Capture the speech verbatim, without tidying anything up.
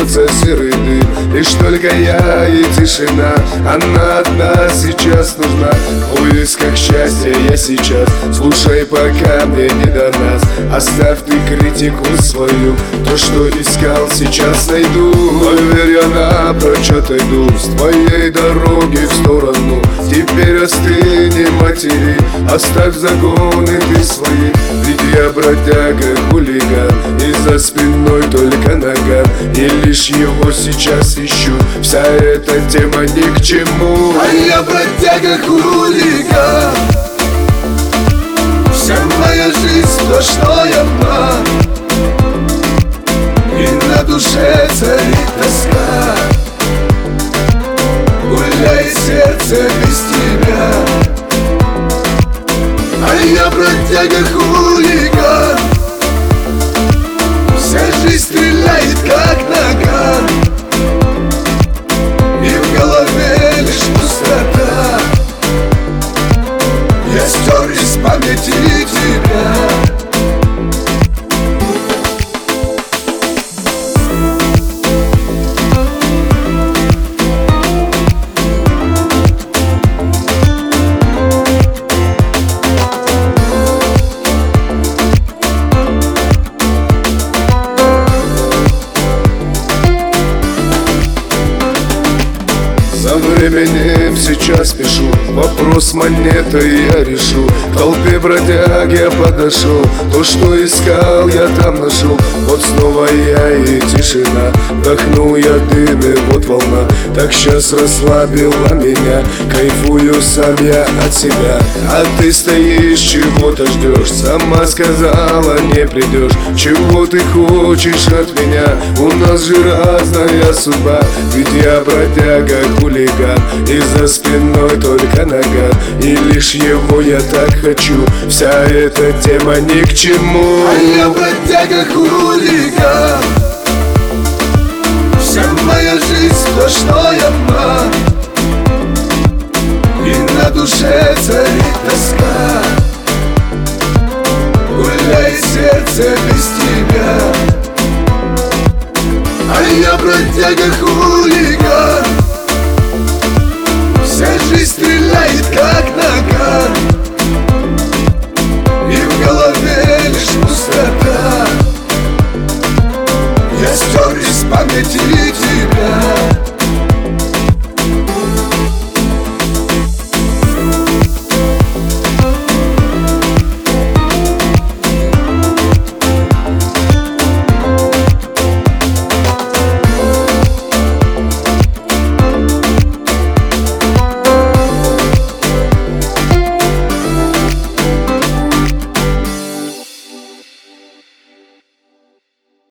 льется серый дым. Лишь только я и тишина, она одна сейчас нужна. В поисках счастья я сейчас, слушай, пока мне не до нас. Оставь ты критику свою, то, что искал, сейчас найду. Поверь, я напрочь отойду с твоей дороги в сторону. Теперь остыни, матери, оставь загоны ты свои. Ведь я бродяга, хулиган, и за спиной только нога. И лишь его сейчас ищу, вся эта тема ни к чему. А я бродяга, хулиган, вся моя жизнь сплошной обман, и на душе царит тоска. Гуляет сердце без тебя. А я бродяга, хулиган, вся жизнь стреляет как наган, и в голове лишь пустота. Я стер из памяти тебя. За временем сейчас пишу, вопрос монеты я решу. К толпе бродяг я подошел, то, что искал, я там нашел. Вот снова я и тишина, вдохнул я дым, и вот волна так сейчас расслабила меня. Кайфую сам я от себя, а ты стоишь, чего-то ждешь. Сама сказала, не придешь. Чего ты хочешь от меня? У нас же разная судьба. Ведь я бродяга, хулиган, и за спиной только нога. И лишь его я так хочу, вся эта тема ни к чему. А я бродяга, хулиган, вся моя жизнь сплошной обман, и на душе царит тоска. Гуляет сердце без тебя. А я бродяга, хулиган, вся жизнь стреляет как наган, и в голове лишь пустота. Я стер из памяти тебя.